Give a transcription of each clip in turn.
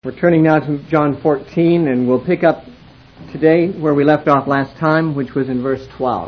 We're turning now to John 14, and we'll pick up today where we left off last time, which was in verse 12.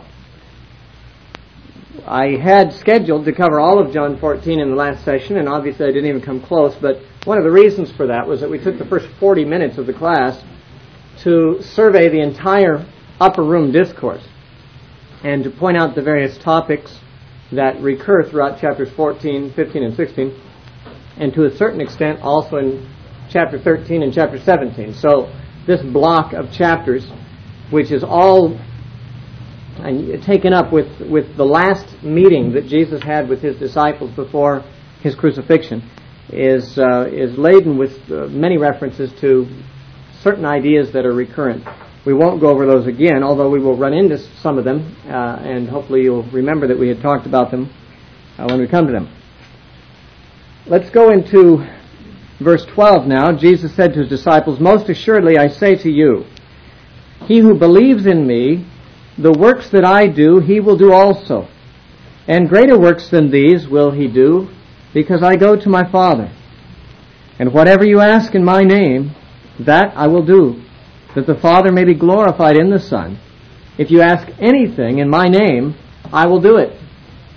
I had scheduled to cover all of John 14 in the last session, and obviously I didn't even come close, but one of the reasons for that was that we took the first 40 minutes of the class to survey the entire upper room discourse and to point out the various topics that recur throughout chapters 14, 15, and 16, and to a certain extent also in chapter 13 and chapter 17. So this block of chapters, which is all taken up with the last meeting that Jesus had with his disciples before his crucifixion, is laden with many references to certain ideas that are recurrent. We won't go over those again, although we will run into some of them, and hopefully you'll remember that we had talked about them when we come to them. Let's go into verse 12 now. Jesus said to his disciples, "Most assuredly I say to you, he who believes in me, the works that I do, he will do also. And greater works than these will he do, because I go to my Father. And whatever you ask in my name, that I will do, that the Father may be glorified in the Son. If you ask anything in my name, I will do it."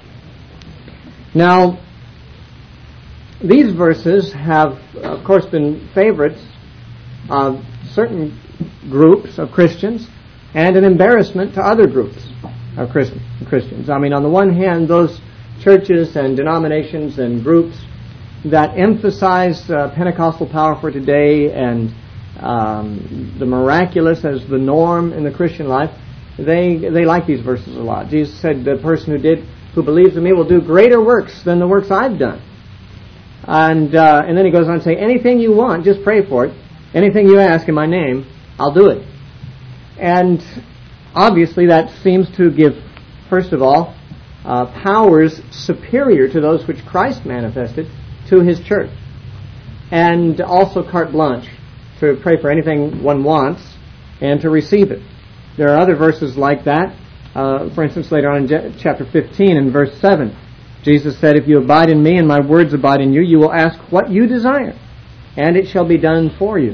Now, these verses have, of course, been favorites of certain groups of Christians and an embarrassment to other groups of Christians. I mean, on the one hand, those churches and denominations and groups that emphasize Pentecostal power for today and the miraculous as the norm in the Christian life, they like these verses a lot. Jesus said, "The person who believes in me will do greater works than the works I've done." And then he goes on to say, "Anything you want, just pray for it. Anything you ask in my name, I'll do it." And obviously that seems to give, first of all, powers superior to those which Christ manifested to his church. And also carte blanche to pray for anything one wants and to receive it. There are other verses like that. For instance, later on in chapter 15 and verse 7, Jesus said, "If you abide in me and my words abide in you, you will ask what you desire, and it shall be done for you."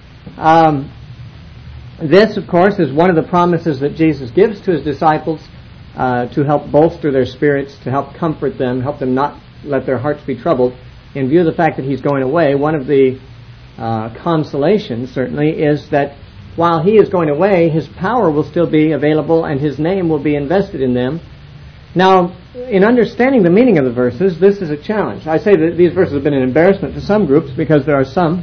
This, of course, is one of the promises that Jesus gives to his disciples to help bolster their spirits, to help comfort them, help them not let their hearts be troubled. In view of the fact that he's going away, one of the consolations, certainly, is that while he is going away, his power will still be available and his name will be invested in them. Now, in understanding the meaning of the verses, this is a challenge. I say that these verses have been an embarrassment to some groups because there are some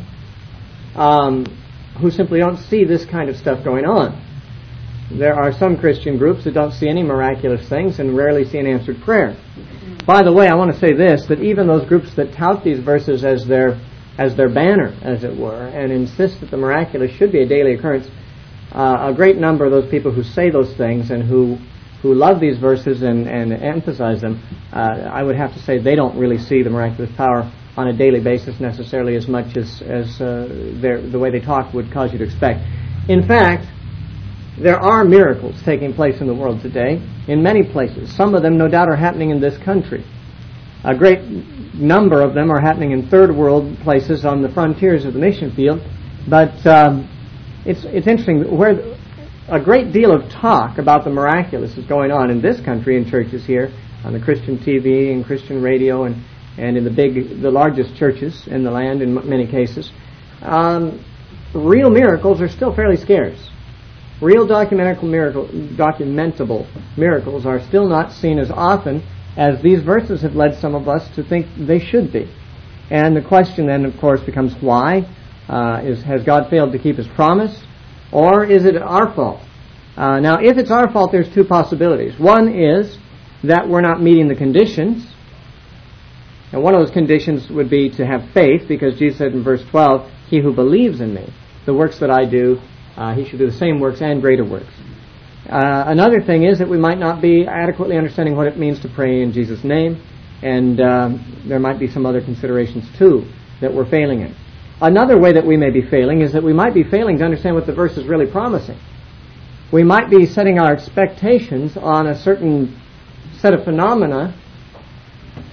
who simply don't see this kind of stuff going on. There are some Christian groups that don't see any miraculous things and rarely see an answered prayer. By the way, I want to say this, that even those groups that tout these verses as their banner, as it were, and insist that the miraculous should be a daily occurrence, a great number of those people who say those things and who love these verses and emphasize them, I would have to say they don't really see the miraculous power on a daily basis necessarily as much as the way they talk would cause you to expect. In fact, there are miracles taking place in the world today, in many places. Some of them, no doubt, are happening in this country. A great number of them are happening in third world places on the frontiers of the mission field. But it's interesting, where a great deal of talk about the miraculous is going on in this country, in churches here, on the Christian TV and Christian radio, and in the largest churches in the land in many cases. Real miracles are still fairly scarce. Real documentable miracles are still not seen as often as these verses have led some of us to think they should be. And the question then, of course, becomes why? Has God failed to keep his promise? Or is it our fault? Now, if it's our fault, there's two possibilities. One is that we're not meeting the conditions. And one of those conditions would be to have faith, because Jesus said in verse 12, "He who believes in me, the works that I do, he should do the same works and greater works." Another thing is that we might not be adequately understanding what it means to pray in Jesus' name, and there might be some other considerations too that we're failing in. Another way that we may be failing is that we might be failing to understand what the verse is really promising. We might be setting our expectations on a certain set of phenomena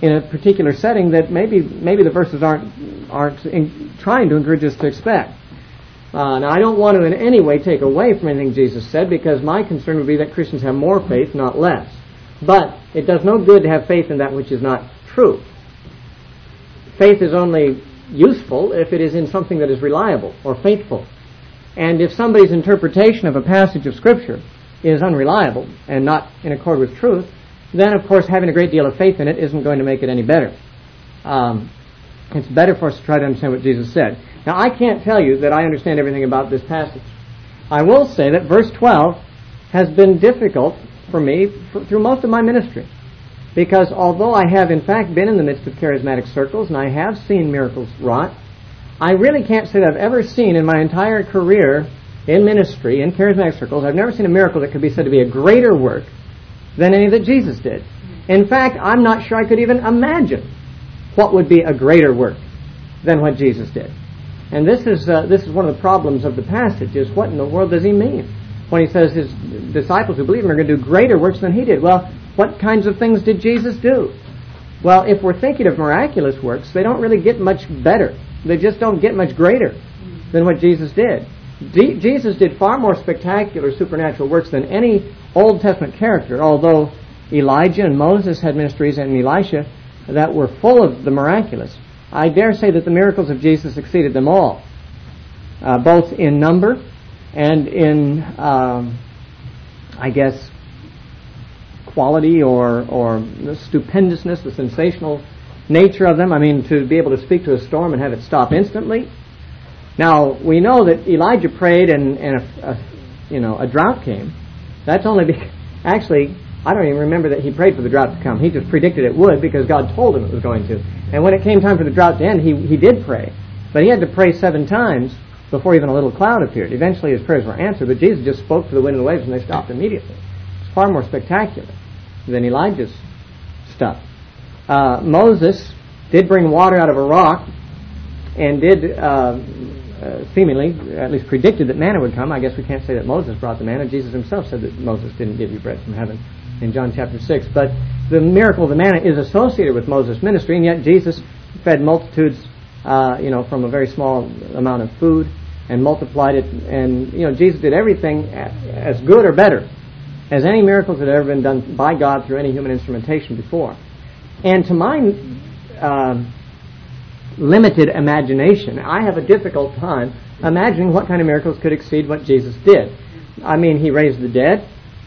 in a particular setting that maybe the verses aren't trying to encourage us to expect. Now, I don't want to in any way take away from anything Jesus said, because my concern would be that Christians have more faith, not less. But it does no good to have faith in that which is not true. Faith is only useful if it is in something that is reliable or faithful. And if somebody's interpretation of a passage of Scripture is unreliable and not in accord with truth, then, of course, having a great deal of faith in it isn't going to make it any better. It's better for us to try to understand what Jesus said. Now, I can't tell you that I understand everything about this passage. I will say that verse 12 has been difficult for me through most of my ministry, because although I have, in fact, been in the midst of charismatic circles and I have seen miracles wrought, I really can't say that I've ever seen in my entire career in ministry, in charismatic circles, I've never seen a miracle that could be said to be a greater work than any that Jesus did. In fact, I'm not sure I could even imagine what would be a greater work than what Jesus did. And this is one of the problems of the passage, is what in the world does he mean when he says his disciples who believe him are going to do greater works than he did? Well, what kinds of things did Jesus do? Well, if we're thinking of miraculous works, they don't really get much better. They just don't get much greater than what Jesus did. Jesus did far more spectacular supernatural works than any Old Testament character, although Elijah and Moses had ministries, and Elisha, that were full of the miraculous. I dare say that the miracles of Jesus exceeded them all, both in number and in, I guess, quality or the stupendousness, the sensational nature of them. I mean, to be able to speak to a storm and have it stop instantly. Now, we know that Elijah prayed and a drought came. That's only because, actually, I don't even remember that he prayed for the drought to come. He just predicted it would because God told him it was going to. And when it came time for the drought to end, he did pray. But he had to pray 7 times before even a little cloud appeared. Eventually his prayers were answered, but Jesus just spoke to the wind and the waves and they stopped immediately. It's far more spectacular than Elijah's stuff. Moses did bring water out of a rock and did seemingly, at least predicted that manna would come. I guess we can't say that Moses brought the manna. Jesus himself said that Moses didn't give you bread from heaven in John chapter 6. But the miracle of the manna is associated with Moses' ministry, and yet Jesus fed multitudes, from a very small amount of food and multiplied it. And, Jesus did everything as good or better as any miracles that had ever been done by God through any human instrumentation before. And to my limited imagination, I have a difficult time imagining what kind of miracles could exceed what Jesus did. I mean, he raised the dead.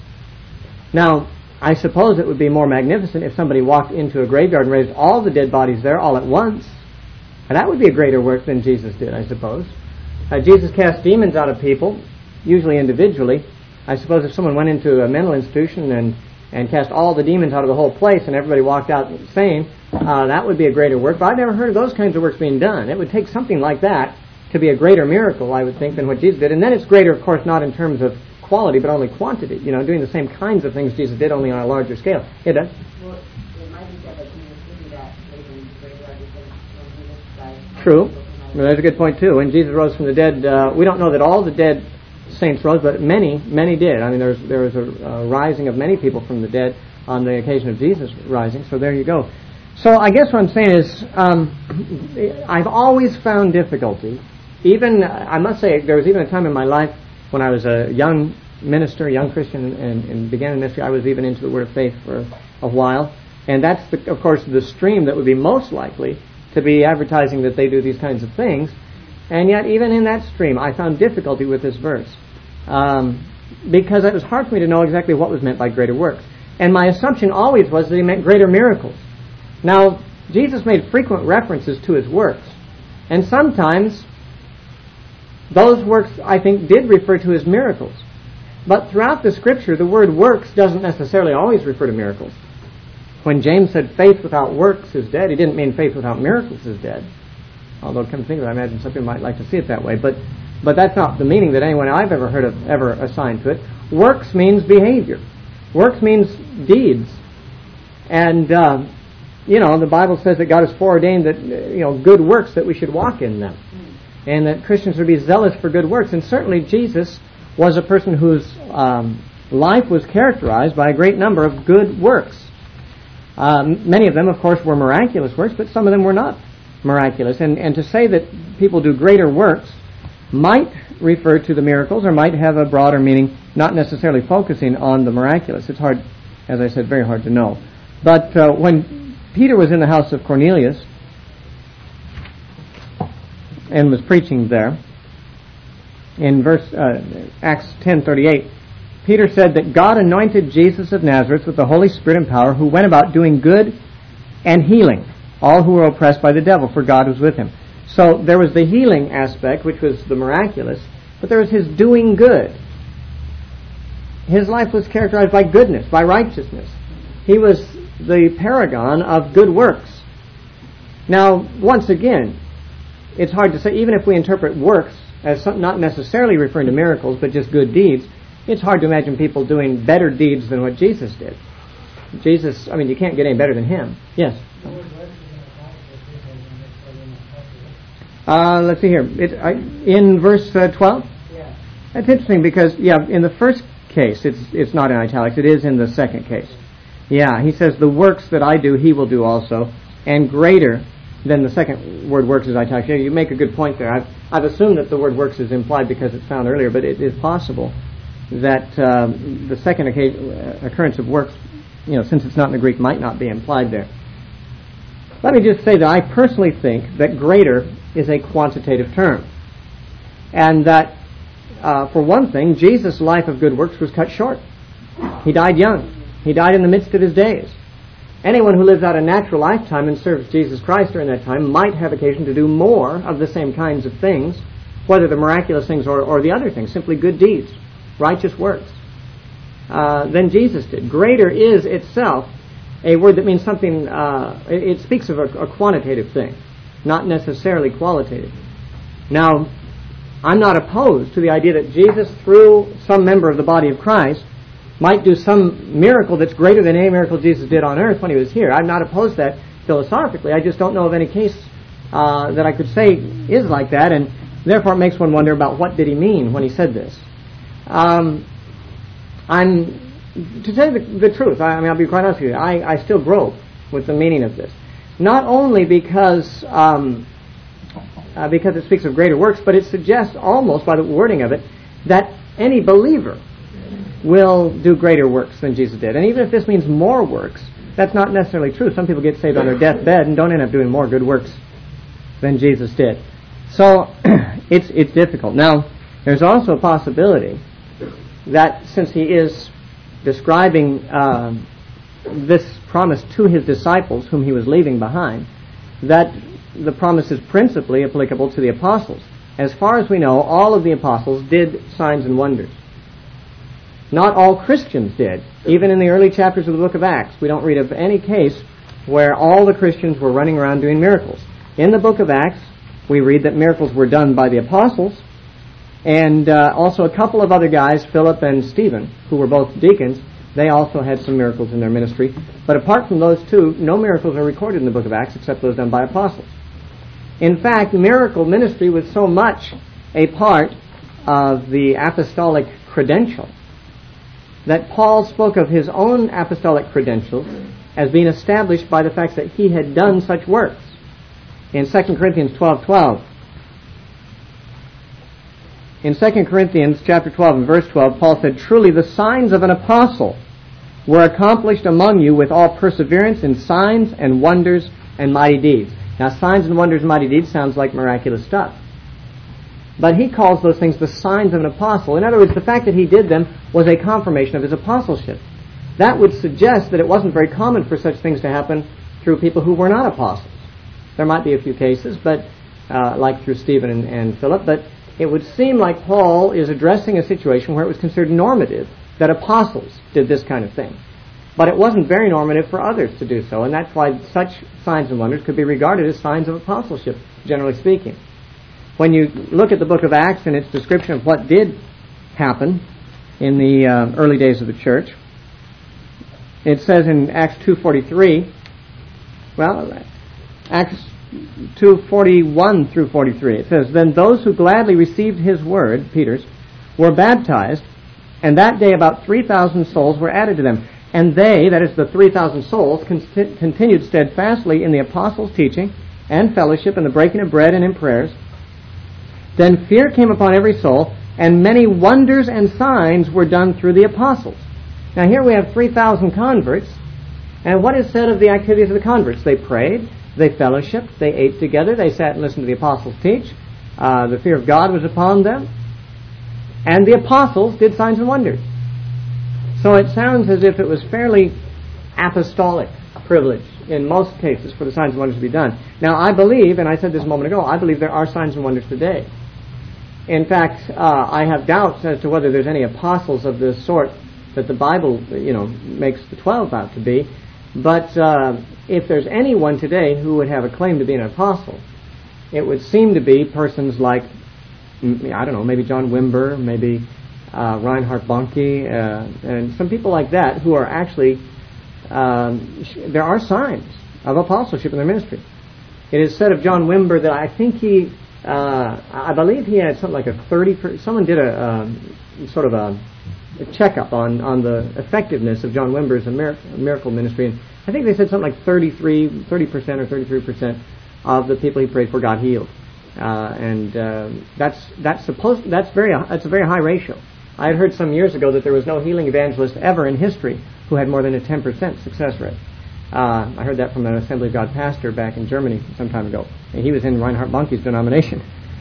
Now, I suppose it would be more magnificent if somebody walked into a graveyard and raised all the dead bodies there all at once. And that would be a greater work than Jesus did, I suppose. Jesus cast demons out of people, usually individually. I suppose if someone went into a mental institution and cast all the demons out of the whole place and everybody walked out sane, that would be a greater work. But I've never heard of those kinds of works being done. It would take something like that to be a greater miracle, I would think, than what Jesus did. And then it's greater, of course, not in terms of quality, but only quantity. Doing the same kinds of things Jesus did, only on a larger scale. It does. Well, it might be said that he was thinking that maybe graveyard because when Jesus died. True. Well, that's a good point, too. When Jesus rose from the dead, we don't know that all the dead saints rose, but many did. I mean, there was a rising of many people from the dead on the occasion of Jesus rising, so there you go. So I guess what I'm saying is I've always found difficulty. Even, I must say, there was even a time in my life when I was a young minister, a young Christian, and began in ministry. I was even into the Word of Faith for a while. And that's, of course, the stream that would be most likely to be advertising that they do these kinds of things. And yet, even in that stream, I found difficulty with this verse. Because it was hard for me to know exactly what was meant by greater works. And my assumption always was that he meant greater miracles. Now, Jesus made frequent references to his works. And sometimes those works, I think, did refer to his miracles. But throughout the Scripture, the word works doesn't necessarily always refer to miracles. When James said faith without works is dead, he didn't mean faith without miracles is dead. Although, come to think of it, I imagine some people might like to see it that way. But that's not the meaning that anyone I've ever heard of ever assigned to it. Works means behavior. Works means deeds. And, the Bible says that God has foreordained that, good works, that we should walk in them. And that Christians would be zealous for good works. And certainly Jesus was a person whose life was characterized by a great number of good works. Many of them, of course, were miraculous works, but some of them were not miraculous. And to say that people do greater works might refer to the miracles or might have a broader meaning, not necessarily focusing on the miraculous. It's hard, as I said, very hard to know. But when Peter was in the house of Cornelius and was preaching there, in Acts 10:38, Peter said that God anointed Jesus of Nazareth with the Holy Spirit and power, who went about doing good and healing all who were oppressed by the devil, for God was with him. So there was the healing aspect, which was the miraculous, but there was his doing good. His life was characterized by goodness, by righteousness. He was the paragon of good works. Now, once again, it's hard to say, even if we interpret works as not necessarily referring to miracles, but just good deeds, it's hard to imagine people doing better deeds than what Jesus did. Jesus, I mean, you can't get any better than him. Yes? Let's see here. In verse 12? Yeah. That's interesting because, in the first case, it's not in italics. It is in the second case. Yeah, he says, the works that I do, he will do also, and greater than the second word works is italics. You make a good point there. I've assumed that the word works is implied because it's found earlier, but it is possible that the second occurrence of works, since it's not in the Greek, might not be implied there. Let me just say that I personally think that greater is a quantitative term. And that, for one thing, Jesus' life of good works was cut short. He died young. He died in the midst of his days. Anyone who lives out a natural lifetime and serves Jesus Christ during that time might have occasion to do more of the same kinds of things, whether the miraculous things or the other things, simply good deeds, righteous works, than Jesus did. Greater is itself a word that means something, it speaks of a quantitative thing, not necessarily qualitative. Now, I'm not opposed to the idea that Jesus, through some member of the body of Christ, might do some miracle that's greater than any miracle Jesus did on earth when he was here. I'm not opposed to that philosophically. I just don't know of any case that I could say is like that, and therefore it makes one wonder about what did he mean when he said this. To tell you the truth, I'll be quite honest with you, I still grope with the meaning of this. Not only because it speaks of greater works, but it suggests almost by the wording of it that any believer will do greater works than Jesus did. And even if this means more works, that's not necessarily true. Some people get saved on their deathbed and don't end up doing more good works than Jesus did. So it's difficult. Now, there's also a possibility that since he is describing this promise to his disciples whom he was leaving behind, that the promise is principally applicable to the apostles. As far as we know, all of the apostles did signs and wonders. Not all Christians did. Even in the early chapters of the book of Acts, we don't read of any case where all the Christians were running around doing miracles. In the book of Acts, we read that miracles were done by the apostles, and also a couple of other guys, Philip and Stephen, who were both deacons, they also had some miracles in their ministry. But apart from those two, no miracles are recorded in the book of Acts except those done by apostles. In fact, miracle ministry was so much a part of the apostolic credential that Paul spoke of his own apostolic credentials as being established by the fact that he had done such works. In 2 Corinthians 12:12, in 2 Corinthians chapter 12 and verse 12, Paul said, "Truly the signs of an apostle were accomplished among you with all perseverance in signs and wonders and mighty deeds." Now, signs and wonders and mighty deeds sounds like miraculous stuff. But he calls those things the signs of an apostle. In other words, the fact that he did them was a confirmation of his apostleship. That would suggest that it wasn't very common for such things to happen through people who were not apostles. There might be a few cases, but like through Stephen and Philip, but it would seem like Paul is addressing a situation where it was considered normative that apostles did this kind of thing. But it wasn't very normative for others to do so, and that's why such signs and wonders could be regarded as signs of apostleship, generally speaking. When you look at the book of Acts and its description of what did happen in the early days of the church, it says in Acts 2:43, Acts 2:41 through 43, it says, "Then those who gladly received his word," Peter's, "were baptized, and that day about 3,000 souls were added to them. And they, that is the 3,000 souls, continued steadfastly in the apostles' teaching and fellowship and the breaking of bread and in prayers. Then fear came upon every soul, and many wonders and signs were done through the apostles. Now here we have 3,000 converts, and what is said of the activities of the converts? They prayed, they fellowshiped, they ate together, they sat and listened to the apostles teach. The fear of God was upon them, and the apostles did signs and wonders. So it sounds as if it was fairly apostolic privilege in most cases for the signs and wonders to be done. Now I believe, and I said this a moment ago, I believe there are signs and wonders today. In fact, I have doubts as to whether there's any apostles of the sort that the Bible, makes the 12 out to be. But if there's anyone today who would have a claim to be an apostle, it would seem to be persons like, I don't know, maybe John Wimber, maybe Reinhard Bonnke, and some people like that who are actually, there are signs of apostleship in their ministry. It is said of John Wimber that I think I believe he had something like someone did a sort of a checkup on the effectiveness of John Wimber's miracle ministry, and I think they said something like 30% or 33% of the people he prayed for got healed, and that's a very high ratio. I had heard some years ago that there was no healing evangelist ever in history who had more than a 10% success rate. I heard that from an Assembly of God pastor back in Germany some time ago. And he was in Reinhard Bonnke's denomination,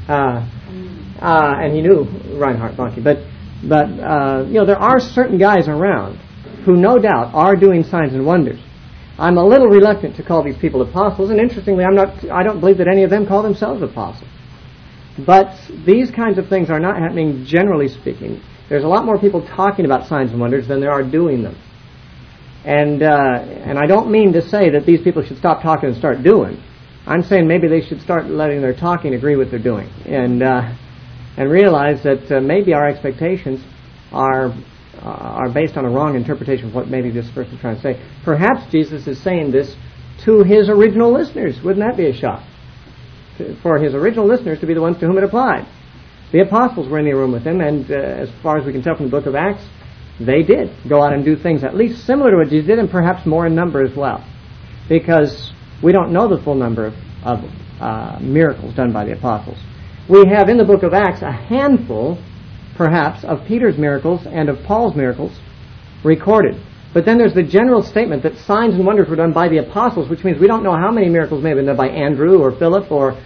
and he knew Reinhard Bonnke. But there are certain guys around who no doubt are doing signs and wonders. I'm a little reluctant to call these people apostles, and interestingly, I don't believe that any of them call themselves apostles. But these kinds of things are not happening generally speaking. There's a lot more people talking about signs and wonders than there are doing them. And I don't mean to say that these people should stop talking and start doing. I'm saying maybe they should start letting their talking agree with their doing, and realize that maybe our expectations are based on a wrong interpretation of what maybe this person is trying to say. Perhaps Jesus is saying this to his original listeners. Wouldn't that be a shock? For his original listeners to be the ones to whom it applied. The apostles were in the room with him, and as far as we can tell from the book of Acts, they did go out and do things at least similar to what Jesus did, and perhaps more in number as well. Because we don't know the full number of miracles done by the apostles. We have in the book of Acts a handful, perhaps, of Peter's miracles and of Paul's miracles recorded. But then there's the general statement that signs and wonders were done by the apostles, which means we don't know how many miracles may have been done by Andrew or Philip or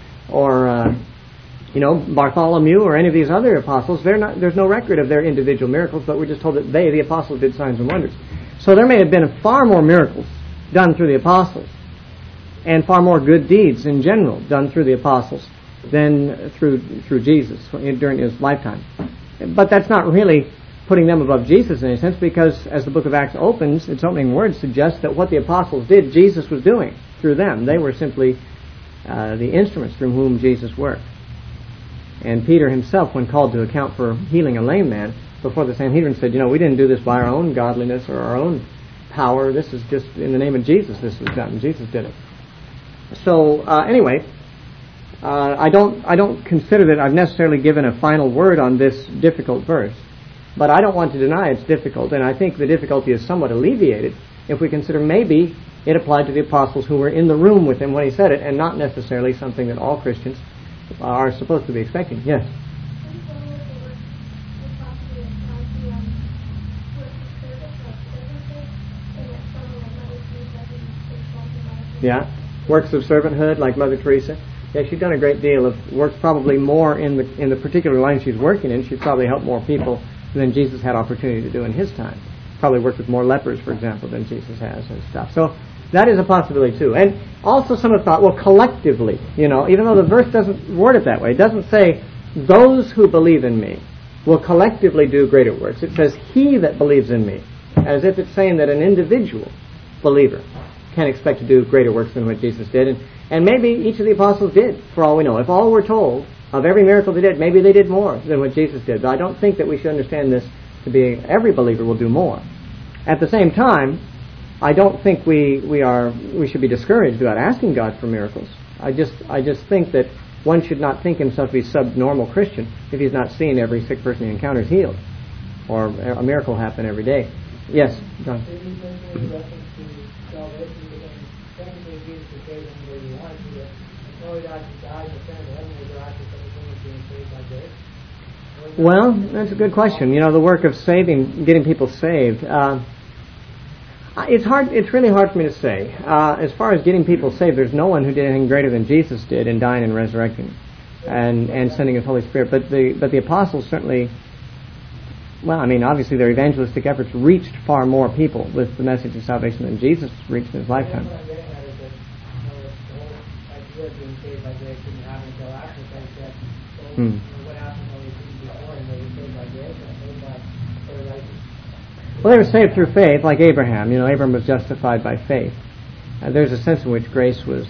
Bartholomew or any of these other apostles. There's no record of their individual miracles, but we're just told that they, the apostles, did signs and wonders. So there may have been far more miracles done through the apostles, and far more good deeds in general done through the apostles than through Jesus during his lifetime. But that's not really putting them above Jesus in any sense, because as the book of Acts opens, its opening words suggest that what the apostles did, Jesus was doing through them. They were simply the instruments through whom Jesus worked. And Peter himself, when called to account for healing a lame man before the Sanhedrin, said, we didn't do this by our own godliness or our own power. This is just in the name of Jesus this was done. And Jesus did it. So anyway, I don't consider that I've necessarily given a final word on this difficult verse, but I don't want to deny it's difficult, and I think the difficulty is somewhat alleviated if we consider maybe it applied to the apostles who were in the room with him when he said it, and not necessarily something that all Christians are supposed to be expecting. Yes? Yeah, works of servanthood like Mother Teresa. Yeah, she's done a great deal of work, probably more in the particular line she's working in. She's probably helped more people than Jesus had opportunity to do in his time. Probably worked with more lepers, for example, than Jesus has and stuff. So that is a possibility too. And also some have thought, well, collectively, even though the verse doesn't word it that way, it doesn't say, those who believe in me will collectively do greater works. It says, he that believes in me, as if it's saying that an individual believer can expect to do greater works than what Jesus did. And maybe each of the apostles did, for all we know. If all were told of every miracle they did, maybe they did more than what Jesus did. But I don't think that we should understand this to be every believer will do more. At the same time, I don't think we should be discouraged about asking God for miracles. I just think that one should not think himself to be subnormal Christian if he's not seeing every sick person he encounters healed, or a miracle happen every day. Yes? John. Did you make any reference to salvation? Because technically Jesus could save anybody he wanted to, but until he actually died and ascended to heaven, was there actually such a thing as being saved by grace? Well, that's a good question. You know, the work of saving, getting people saved. It's hard. It's really hard for me to say. As far as getting people saved, there's no one who did anything greater than Jesus did in dying and resurrecting, and sending His Holy Spirit. But the apostles certainly. Well, I mean, obviously their evangelistic efforts reached far more people with the message of salvation than Jesus reached in His lifetime. What I'm getting at is that the whole idea of being saved by grace didn't happen until after Christ said, so what happened when we did before, and they were saved by grace and saved by righteousness? Well, they were saved through faith, like Abraham. You know, Abraham was justified by faith. There's a sense in which grace was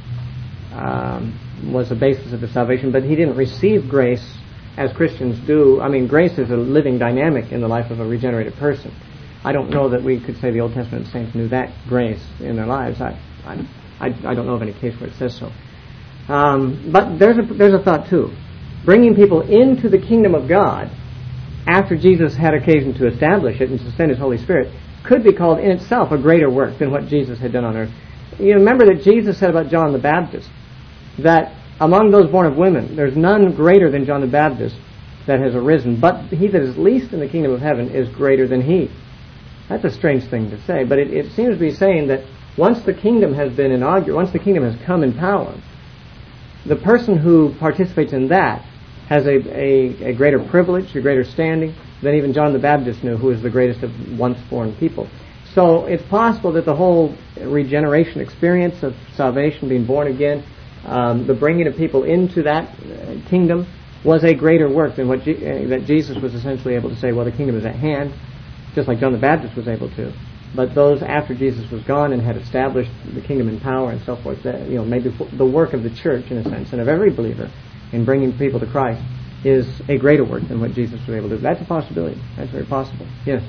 the basis of his salvation, but he didn't receive grace as Christians do. I mean, grace is a living dynamic in the life of a regenerated person. I don't know that we could say the Old Testament saints knew that grace in their lives. I don't know of any case where it says so. But there's a thought too. Bringing people into the kingdom of God after Jesus had occasion to establish it and to send His Holy Spirit could be called in itself a greater work than what Jesus had done on earth. You remember that Jesus said about John the Baptist that among those born of women, there's none greater than John the Baptist that has arisen, but he that is least in the kingdom of heaven is greater than he. That's a strange thing to say, but it seems to be saying that once the kingdom has been inaugurated, once the kingdom has come in power, the person who participates in that has a greater privilege, a greater standing than even John the Baptist knew, who is the greatest of once-born people. So it's possible that the whole regeneration experience of salvation, being born again, the bringing of people into that kingdom was a greater work than what that Jesus was essentially able to say, well, the kingdom is at hand, just like John the Baptist was able to. But those after Jesus was gone and had established the kingdom in power and so forth, that, you know, maybe the work of the church, in a sense, and of every believer in bringing people to Christ is a greater work than what Jesus was able to do. That's a possibility. That's very possible. Yes?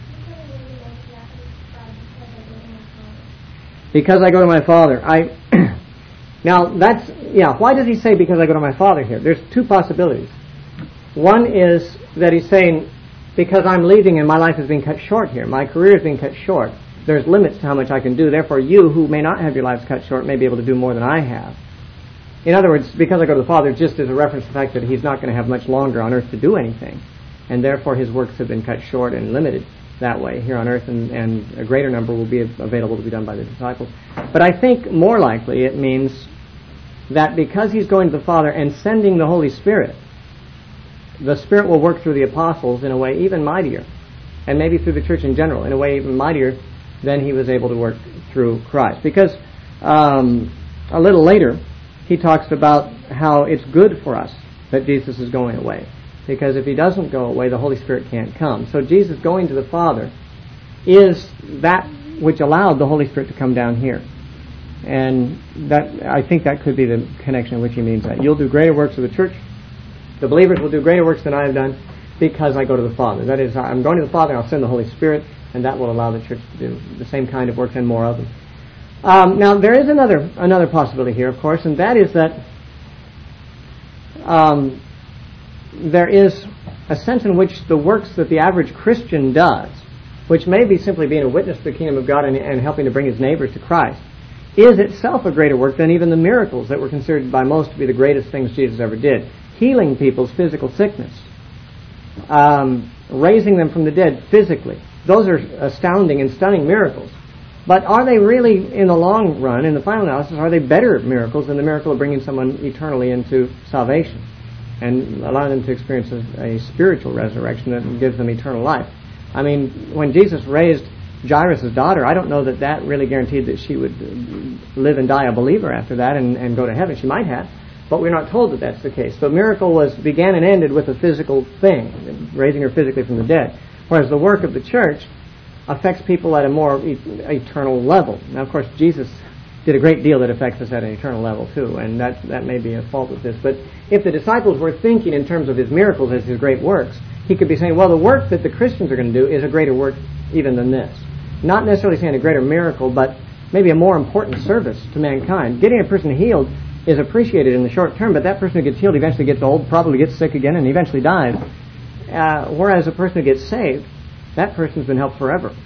Because I go to my Father. Now, why does he say because I go to my Father here? There's two possibilities. One is that he's saying, because I'm leaving and my life is being cut short here, my career is being cut short, there's limits to how much I can do, therefore you, who may not have your lives cut short, may be able to do more than I have. In other words, because I go to the Father just is a reference to the fact that he's not going to have much longer on earth to do anything, and therefore his works have been cut short and limited that way here on earth, and a greater number will be available to be done by the disciples. But I think more likely it means that because he's going to the Father and sending the Holy Spirit, the Spirit will work through the apostles in a way even mightier, and maybe through the church in general, in a way even mightier than he was able to work through Christ. Because a little later, he talks about how it's good for us that Jesus is going away. Because if he doesn't go away, the Holy Spirit can't come. So Jesus going to the Father is that which allowed the Holy Spirit to come down here. And that, I think that could be the connection in which he means that. You'll do greater works of the church. The believers will do greater works than I have done because I go to the Father. That is, I'm going to the Father and I'll send the Holy Spirit, and that will allow the church to do the same kind of works and more of them. Now, there is another possibility here, of course, and that is that there is a sense in which the works that the average Christian does, which may be simply being a witness to the kingdom of God and helping to bring his neighbors to Christ, is itself a greater work than even the miracles that were considered by most to be the greatest things Jesus ever did. Healing people's physical sickness, raising them from the dead physically. Those are astounding and stunning miracles. But are they really, in the long run, in the final analysis, are they better miracles than the miracle of bringing someone eternally into salvation and allowing them to experience a spiritual resurrection that gives them eternal life? I mean, when Jesus raised Jairus' daughter, I don't know that that really guaranteed that she would live and die a believer after that and go to heaven. She might have, but we're not told that that's the case. The miracle began and ended with a physical thing, raising her physically from the dead. Whereas the work of the church affects people at a more eternal level. Now, of course, Jesus did a great deal that affects us at an eternal level too, and that may be a fault with this. But if the disciples were thinking in terms of his miracles as his great works, he could be saying, well, the work that the Christians are going to do is a greater work even than this. Not necessarily saying a greater miracle, but maybe a more important service to mankind. Getting a person healed is appreciated in the short term, but that person who gets healed eventually gets old, probably gets sick again, and eventually dies. Whereas a person who gets saved, that person's been helped forever.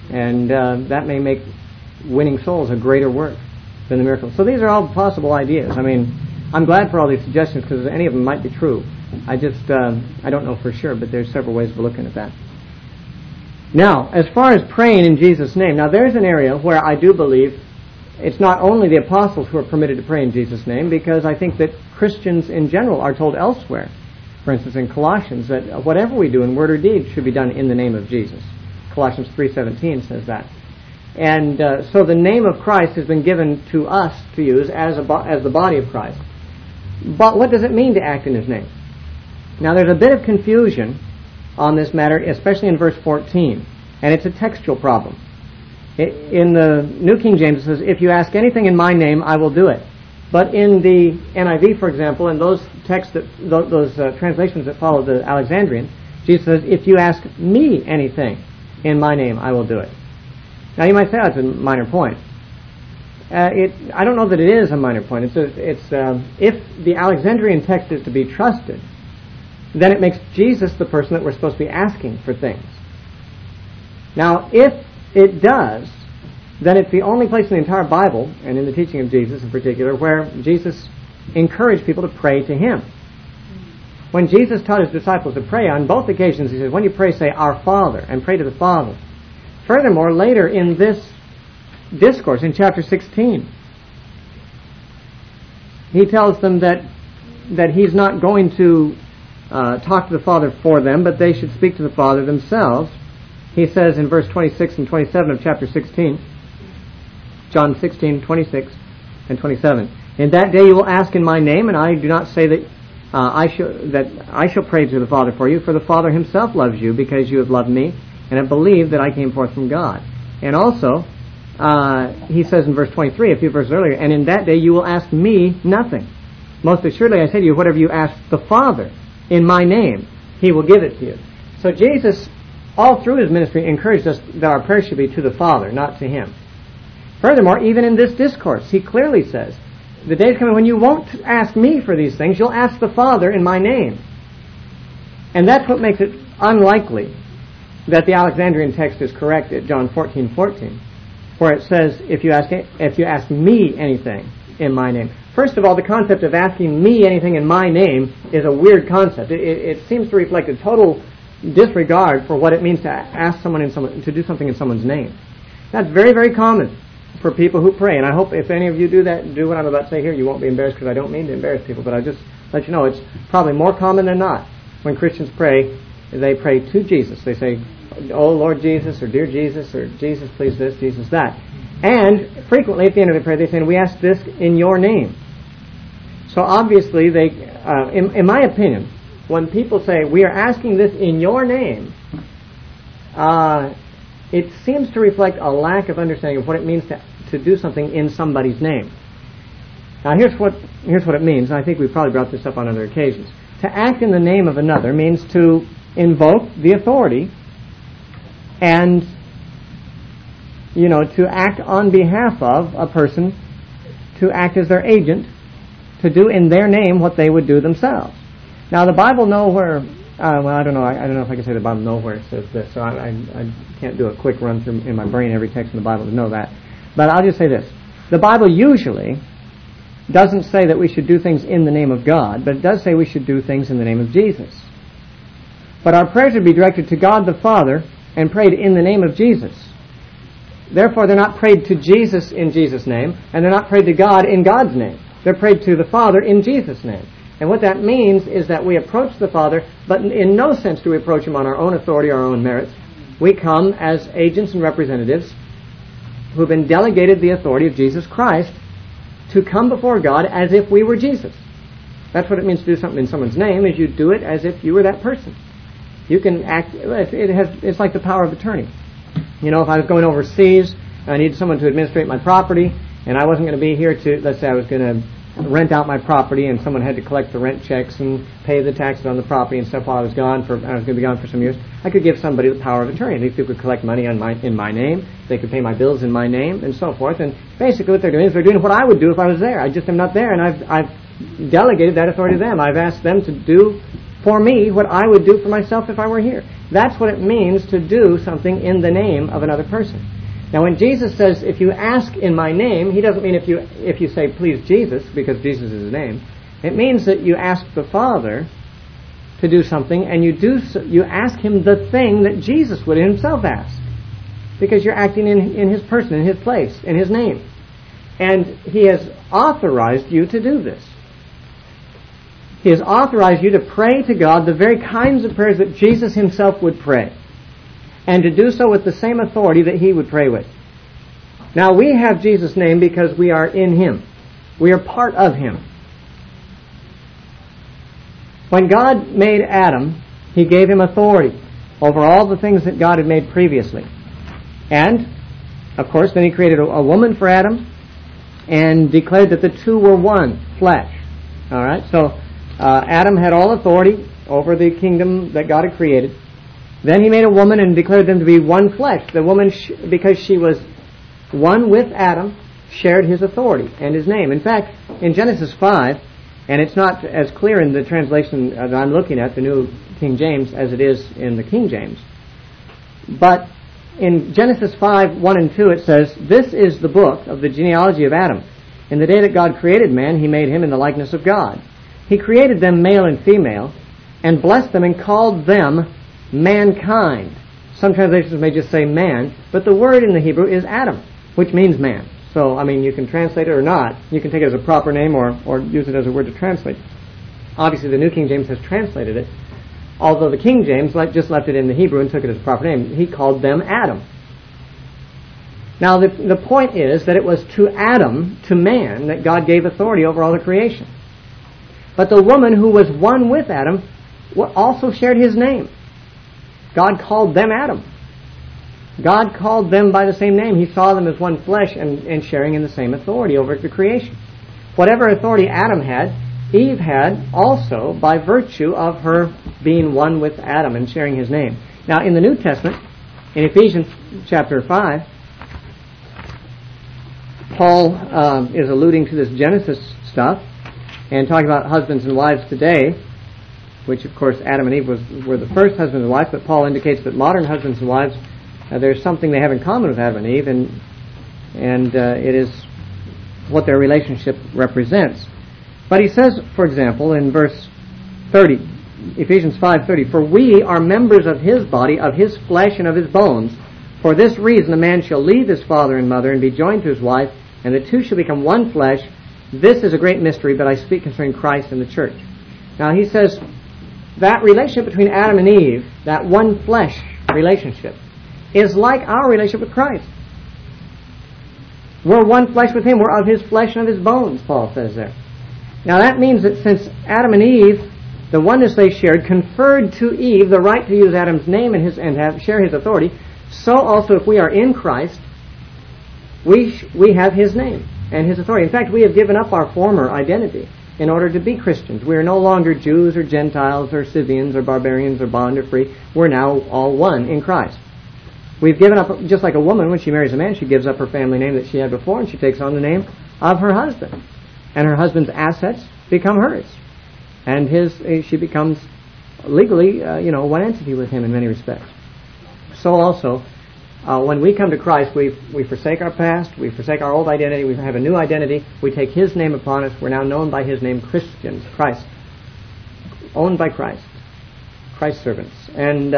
And that may make winning souls a greater work than the miracle. So these are all possible ideas. I mean, I'm glad for all these suggestions because any of them might be true. I don't know for sure, but there's several ways of looking at that. Now, as far as praying in Jesus' name, now there's an area where I do believe it's not only the apostles who are permitted to pray in Jesus' name, because I think that Christians in general are told elsewhere, for instance in Colossians, that whatever we do in word or deed should be done in the name of Jesus. Colossians 3:17 says that. And so the name of Christ has been given to us to use as the body of Christ. But what does it mean to act in His name? Now there's a bit of confusion on this matter, especially in verse 14, and it's a textual problem. In the New King James it says, if you ask anything in my name, I will do it. But in the NIV, for example, in those texts those translations that follow the Alexandrian, Jesus says, if you ask me anything in my name, I will do it. Now you might say that's a minor point. I don't know that it is a minor point. If the Alexandrian text is to be trusted, then it makes Jesus the person that we're supposed to be asking for things. Now, if it does, then it's the only place in the entire Bible, and in the teaching of Jesus in particular, where Jesus encouraged people to pray to Him. When Jesus taught His disciples to pray, on both occasions He says, when you pray, say, Our Father, and pray to the Father. Furthermore, later in this discourse, in chapter 16, He tells them that He's not going to talk to the Father for them, but they should speak to the Father themselves. He says in verse 26 and 27 of chapter 16, John 16, 26 and 27, in that day you will ask in my name, and I do not say that I shall pray to the Father for you, for the Father Himself loves you, because you have loved me, and have believed that I came forth from God. And also, He says in verse 23, a few verses earlier, and in that day you will ask me nothing. Most assuredly I say to you, whatever you ask the Father in my name, He will give it to you. So Jesus, all through His ministry, encouraged us that our prayer should be to the Father, not to Him. Furthermore, even in this discourse, He clearly says, the day is coming when you won't ask me for these things, you'll ask the Father in my name. And that's what makes it unlikely that the Alexandrian text is correct at John 14:14, where it says, if you ask me anything in my name. First of all, the concept of asking me anything in my name is a weird concept. It seems to reflect a total disregard for what it means to ask someone to do something in someone's name. That's very, very common for people who pray, and I hope if any of you do what I'm about to say here, you won't be embarrassed, because I don't mean to embarrass people, but I just let you know it's probably more common than not. When Christians pray, they pray to Jesus. They say, oh Lord Jesus, or dear Jesus, or Jesus please this, Jesus that. And frequently at the end of the prayer they say, we ask this in your name. So obviously in my opinion, when people say, we are asking this in your name, it seems to reflect a lack of understanding of what it means to do something in somebody's name. Now here's what it means, and I think we've probably brought this up on other occasions. To act in the name of another means to invoke the authority and, to act on behalf of a person, to act as their agent, to do in their name what they would do themselves. Now the Bible nowhere, I don't know if I can say the Bible nowhere it says this, so I can't do a quick run through in my brain every text in the Bible to know that. But I'll just say this. The Bible usually doesn't say that we should do things in the name of God, but it does say we should do things in the name of Jesus. But our prayers should be directed to God the Father and prayed in the name of Jesus. Therefore, they're not prayed to Jesus in Jesus' name, and they're not prayed to God in God's name. They're prayed to the Father in Jesus' name. And what that means is that we approach the Father, but in no sense do we approach Him on our own authority or our own merits. We come as agents and representatives who have been delegated the authority of Jesus Christ to come before God as if we were Jesus. That's what it means to do something in someone's name, is you do it as if you were that person. You can act, it's like the power of attorney. If I was going overseas, I needed someone to administrate my property, and I wasn't going to be here let's say I was going to rent out my property, and someone had to collect the rent checks and pay the taxes on the property and stuff while I was gone, I was going to be gone for some years. I could give somebody the power of attorney. These people could collect money in my name, they could pay my bills in my name, and so forth. And basically what they're doing is they're doing what I would do if I was there. I just am not there, and I've delegated that authority to them. I've asked them to do for me what I would do for myself if I were here. That's what it means to do something in the name of another person. Now, when Jesus says, if you ask in my name, he doesn't mean if you say, please Jesus, because Jesus is his name. It means that you ask the Father to do something, and you ask him the thing that Jesus would himself ask. Because you're acting in his person, in his place, in his name. And he has authorized you to do this. He has authorized you to pray to God the very kinds of prayers that Jesus himself would pray. And to do so with the same authority that he would pray with. Now, we have Jesus' name because we are in him. We are part of him. When God made Adam, he gave him authority over all the things that God had made previously. And, of course, then he created a woman for Adam and declared that the two were one flesh. All right? So, Adam had all authority over the kingdom that God had created. Then he made a woman and declared them to be one flesh. The woman, because she was one with Adam, shared his authority and his name. In fact, in Genesis 5, and it's not as clear in the translation that I'm looking at, the New King James, as it is in the King James. But in Genesis 5, 1 and 2, it says, "This is the book of the genealogy of Adam. In the day that God created man, he made him in the likeness of God. He created them male and female, and blessed them and called them mankind." Some translations may just say man, but the word in the Hebrew is Adam, which means man. So, I mean, you can translate it or not. You can take it as a proper name or use it as a word to translate. Obviously, the New King James has translated it, although the King James just left it in the Hebrew and took it as a proper name. He called them Adam. Now, the point is that it was to Adam, to man, that God gave authority over all the creation. But the woman who was one with Adam also shared his name. God called them Adam. God called them by the same name. He saw them as one flesh and sharing in the same authority over the creation. Whatever authority Adam had, Eve had also by virtue of her being one with Adam and sharing his name. Now, in the New Testament, in Ephesians chapter 5, Paul is alluding to this Genesis stuff and talking about husbands and wives today, which, of course, Adam and Eve were the first husband and wife, but Paul indicates that modern husbands and wives, there's something they have in common with Adam and Eve, and it is what their relationship represents. But he says, for example, in verse 30, Ephesians 5:30, "For we are members of his body, of his flesh, and of his bones. For this reason a man shall leave his father and mother and be joined to his wife, and the two shall become one flesh. This is a great mystery, but I speak concerning Christ and the church." Now he says that relationship between Adam and Eve, that one flesh relationship, is like our relationship with Christ. We're one flesh with him. We're of his flesh and of his bones, Paul says there. Now that means that since Adam and Eve, the oneness they shared, conferred to Eve the right to use Adam's name and share his authority, so also if we are in Christ, we have his name and his authority. In fact, we have given up our former identity in order to be Christians. We are no longer Jews or Gentiles or Scythians or barbarians or bond or free. We're now all one in Christ. We've given up, just like a woman, when she marries a man, she gives up her family name that she had before and she takes on the name of her husband. And her husband's assets become hers. And she becomes legally, one entity with him in many respects. So also, when we come to Christ, we forsake our past, we forsake our old identity, we have a new identity, we take his name upon us, we're now known by his name, Christians, Christ. Owned by Christ. Christ's servants. And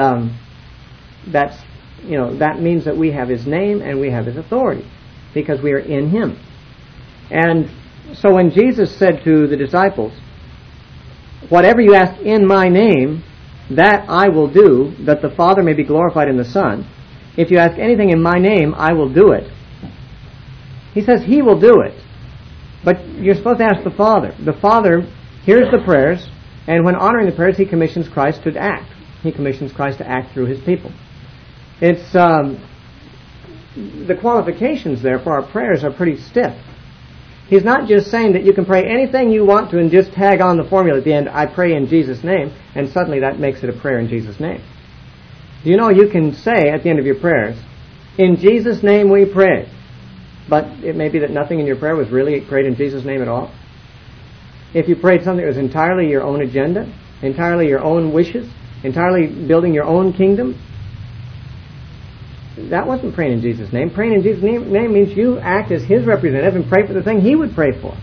that means that we have his name and we have his authority, because we are in him. And so when Jesus said to the disciples, "Whatever you ask in my name, that I will do, that the Father may be glorified in the Son. If you ask anything in my name, I will do it." He says he will do it. But you're supposed to ask the Father. The Father hears the prayers, and when honoring the prayers, he commissions Christ to act. He commissions Christ to act through his people. It's the qualifications there for our prayers are pretty stiff. He's not just saying that you can pray anything you want to and just tag on the formula at the end, "I pray in Jesus' name," and suddenly that makes it a prayer in Jesus' name. Do you know you can say at the end of your prayers, "In Jesus' name we pray," but it may be that nothing in your prayer was really prayed in Jesus' name at all? If you prayed something that was entirely your own agenda, entirely your own wishes, entirely building your own kingdom, that wasn't praying in Jesus' name. Praying in Jesus' name means you act as His representative and pray for the thing He would pray for.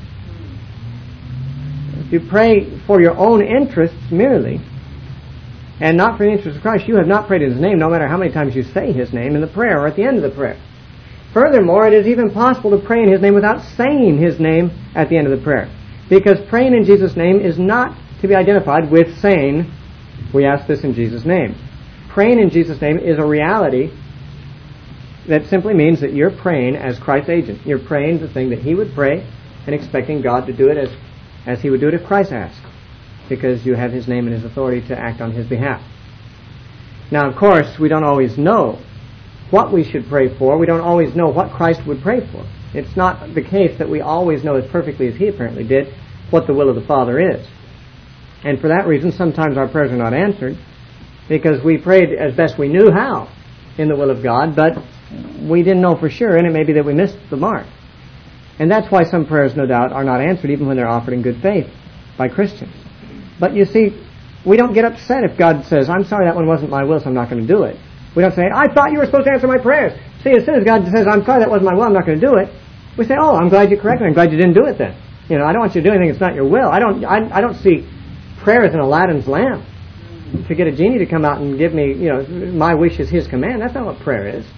If you pray for your own interests merely, and not for the interests of Christ, you have not prayed in His name, no matter how many times you say His name in the prayer or at the end of the prayer. Furthermore, it is even possible to pray in His name without saying His name at the end of the prayer. Because praying in Jesus' name is not to be identified with saying, we ask this in Jesus' name. Praying in Jesus' name is a reality that simply means that you're praying as Christ's agent. You're praying the thing that He would pray and expecting God to do it as He would do it if Christ asked, because you have His name and His authority to act on His behalf. Now, of course, we don't always know what we should pray for. We don't always know what Christ would pray for. It's not the case that we always know as perfectly as He apparently did what the will of the Father is. And for that reason, sometimes our prayers are not answered because we prayed as best we knew how in the will of God, but we didn't know for sure, and it may be that we missed the mark. And that's why some prayers, no doubt, are not answered even when they're offered in good faith by Christians. But you see, we don't get upset if God says, I'm sorry, that one wasn't my will, so I'm not going to do it. We don't say, I thought you were supposed to answer my prayers. See, as soon as God says, I'm sorry, that wasn't my will, I'm not going to do it, we say, oh, I'm glad you corrected me. I'm glad you didn't do it then. You know, I don't want you to do anything that's not your will. I don't see prayer as an Aladdin's lamp to get a genie to come out and give me, you know, my wish is His command. That's not what prayer is.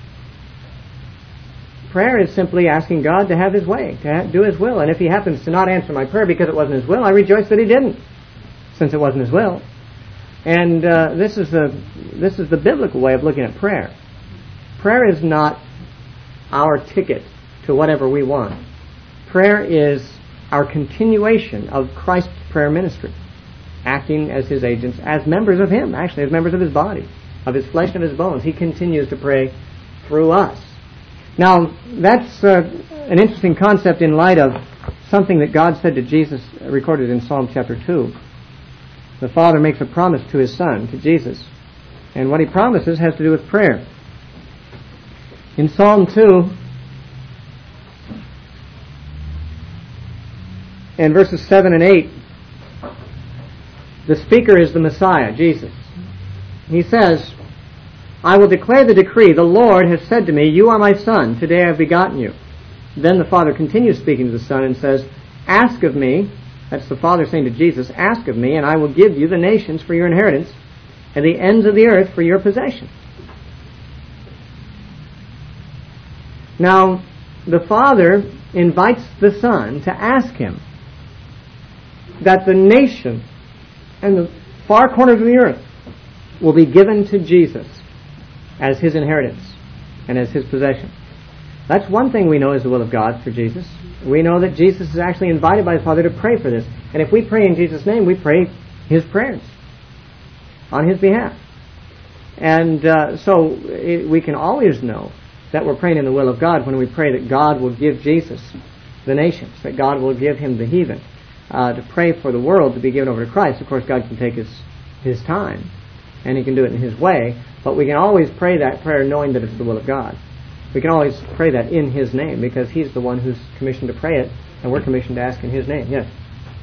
Prayer is simply asking God to have His way, to do His will. And if He happens to not answer my prayer because it wasn't His will, I rejoice that He didn't, since it wasn't His will. And this is the biblical way of looking at prayer. Prayer is not our ticket to whatever we want. Prayer is our continuation of Christ's prayer ministry, acting as His agents, as members of Him, actually, as members of His body, of His flesh and His bones. He continues to pray through us. Now, that's an interesting concept in light of something that God said to Jesus, recorded in Psalm chapter 2. The Father makes a promise to His Son, to Jesus. And what He promises has to do with prayer. In Psalm 2, and verses 7 and 8, the speaker is the Messiah, Jesus. He says, I will declare the decree. The Lord has said to me, you are my Son. Today I have begotten you. Then the Father continues speaking to the Son and says, ask of me, that's the Father saying to Jesus, ask of me, and I will give you the nations for your inheritance and the ends of the earth for your possession. Now, the Father invites the Son to ask Him that the nation and the far corners of the earth will be given to Jesus as His inheritance and as His possession. That's one thing we know is the will of God for Jesus. We know that Jesus is actually invited by the Father to pray for this. And if we pray in Jesus' name, we pray His prayers on His behalf. And so we can always know that we're praying in the will of God when we pray that God will give Jesus the nations, that God will give Him the heathen, to pray for the world to be given over to Christ. Of course, God can take His time, and He can do it in His way, but we can always pray that prayer knowing that it's the will of God. We can always pray that in His name, because He's the one who's commissioned to pray it, and we're commissioned to ask in His name. Yes?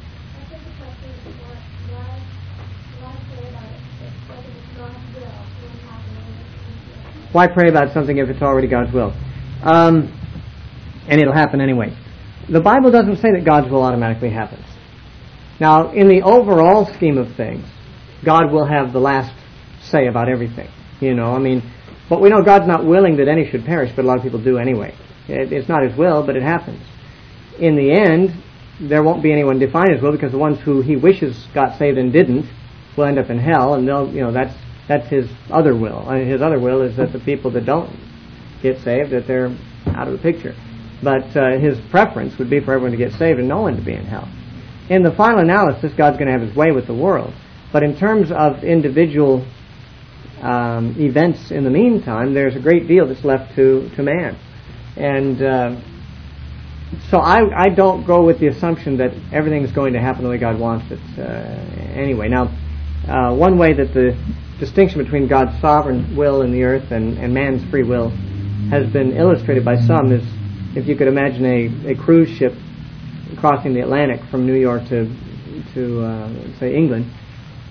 Why pray about something if it's already God's will? And it'll happen anyway. The Bible doesn't say that God's will automatically happens. Now, in the overall scheme of things, God will have the last say about everything. You know, I mean, but we know God's not willing that any should perish, but a lot of people do anyway. It's not His will, but it happens. In the end, there won't be anyone define His will, because the ones who He wishes got saved and didn't will end up in hell, and they'll, you know, that's His other will. His other will is that the people that don't get saved, that they're out of the picture. But His preference would be for everyone to get saved and no one to be in hell. In the final analysis, God's going to have His way with the world. But in terms of individual events in the meantime, there's a great deal that's left to man. And so I don't go with the assumption that everything's going to happen the way God wants it anyway. Now, one way that the distinction between God's sovereign will in the earth and man's free will has been illustrated by some is if you could imagine a cruise ship crossing the Atlantic from New York to say England.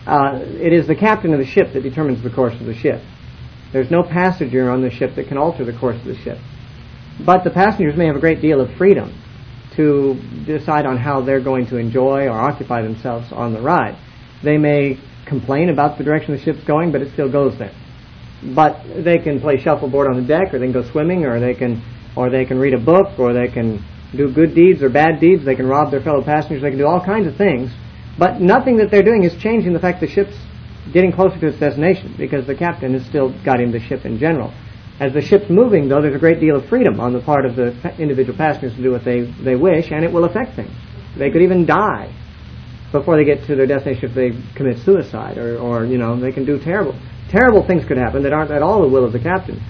it is the captain of the ship that determines the course of the ship. There's no passenger on the ship that can alter the course of the ship. But the passengers may have a great deal of freedom to decide on how they're going to enjoy or occupy themselves on the ride. They may complain about the direction the ship's going, but it still goes there. But they can play shuffleboard on the deck, or they can go swimming, or they can read a book, or they can do good deeds or bad deeds. They can rob their fellow passengers. They can do all kinds of things. But nothing that they're doing is changing the fact the ship's getting closer to its destination, because the captain is still guiding the ship in general. As the ship's moving, though, there's a great deal of freedom on the part of the individual passengers to do what they wish, and it will affect things. They could even die before they get to their destination if they commit suicide, or they can do terrible things could happen that aren't at all the will of the captain.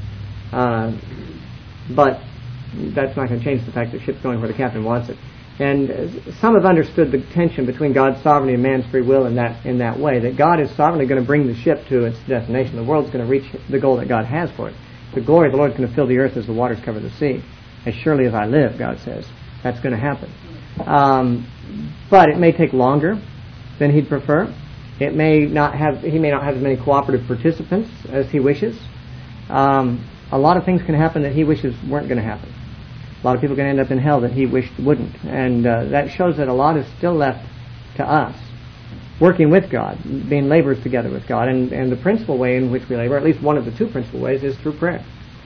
But that's not going to change the fact that the ship's going where the captain wants it. And some have understood the tension between God's sovereignty and man's free will in that way, that God is sovereignly going to bring the ship to its destination. The world's going to reach the goal that God has for it. The glory of the Lord is going to fill the earth as the waters cover the sea. As surely as I live, God says, that's going to happen. But it may take longer than he'd prefer. He may not have as many cooperative participants as he wishes. A lot of things can happen that he wishes weren't going to happen. A lot of people can end up in hell that he wished wouldn't. And that shows that a lot is still left to us, working with God, being laborers together with God. And the principal way in which we labor, at least one of the two principal ways, is through prayer.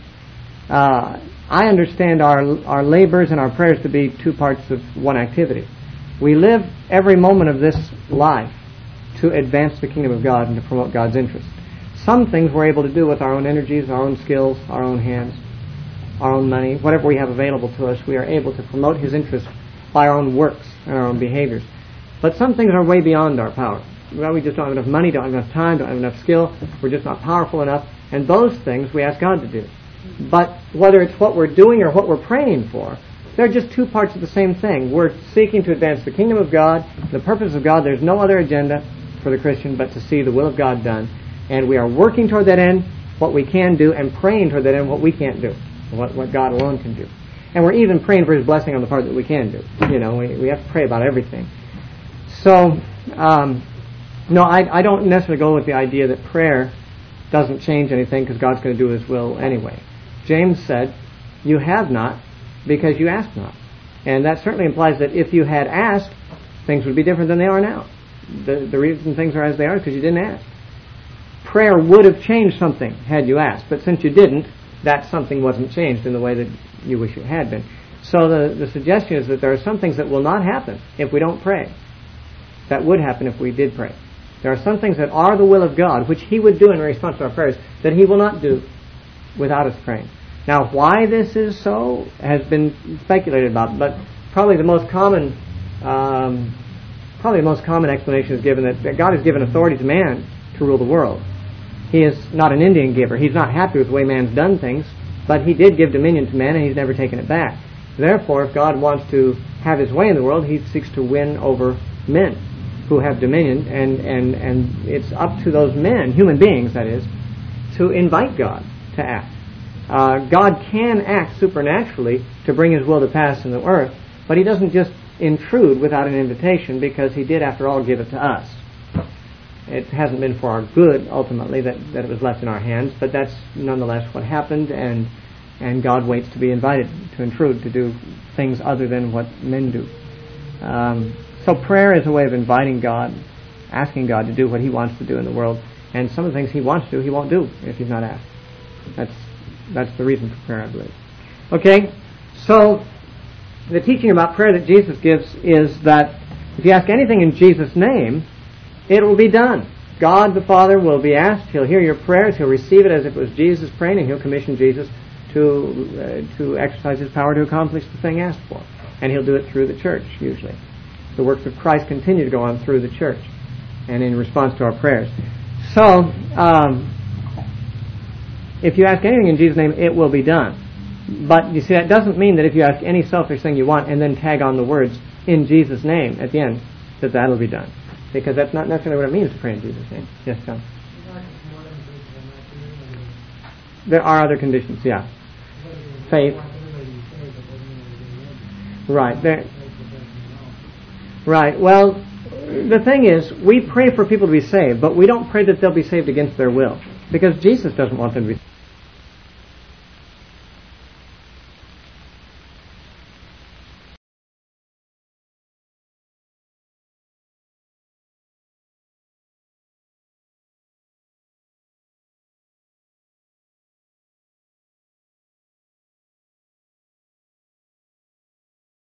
I understand our labors and our prayers to be two parts of one activity. We live every moment of this life to advance the kingdom of God and to promote God's interest. Some things we're able to do with our own energies, our own skills, our own hands, our own money, whatever we have available to us, we are able to promote his interest by our own works and our own behaviors. But some things are way beyond our power. Well, we just don't have enough money, don't have enough time, don't have enough skill, we're just not powerful enough, and those things we ask God to do. But whether it's what we're doing or what we're praying for, they're just two parts of the same thing. We're seeking to advance the kingdom of God, the purpose of God. There's no other agenda for the Christian but to see the will of God done. And we are working toward that end, what we can do, and praying toward that end, what we can't do, what God alone can do. And we're even praying for his blessing on the part that we can do. We have to pray about everything. So, no, I don't necessarily go with the idea that prayer doesn't change anything because God's going to do his will anyway. James said, you have not because you ask not. And that certainly implies that if you had asked, things would be different than they are now. The reason things are as they are is because you didn't ask. Prayer would have changed something had you asked, but since you didn't, that something wasn't changed in the way that you wish it had been. So the suggestion is that there are some things that will not happen if we don't pray, that would happen if we did pray. There are some things that are the will of God, which he would do in response to our prayers, that he will not do without us praying. Now, why this is so has been speculated about, but probably the most common explanation is given that God has given authority to man to rule the world. He is not an Indian giver. He's not happy with the way man's done things, but he did give dominion to man and he's never taken it back. Therefore, if God wants to have his way in the world, he seeks to win over men who have dominion, and it's up to those men, human beings that is, to invite God to act. God can act supernaturally to bring his will to pass in the earth, but he doesn't just intrude without an invitation, because he did, after all, give it to us. It hasn't been for our good, ultimately, that it was left in our hands, but that's nonetheless what happened, and God waits to be invited to intrude, to do things other than what men do. So prayer is a way of inviting God, asking God to do what he wants to do in the world, and some of the things he wants to do, he won't do if he's not asked. That's the reason for prayer, I believe. Okay, so the teaching about prayer that Jesus gives is that if you ask anything in Jesus' name, it will be done. God the Father will be asked. He'll hear your prayers. He'll receive it as if it was Jesus praying, and he'll commission Jesus to exercise his power to accomplish the thing asked for. And he'll do it through the church, usually. The works of Christ continue to go on through the church and in response to our prayers. So, if you ask anything in Jesus' name, it will be done. But you see, that doesn't mean that if you ask any selfish thing you want and then tag on the words, in Jesus' name, at the end, that that'll be done. Because that's not necessarily what it means to pray in Jesus' name. Yes, John? There are other conditions, yeah. Faith. Right. Right. Well, the thing is, we pray for people to be saved, but we don't pray that they'll be saved against their will, because Jesus doesn't want them to be saved.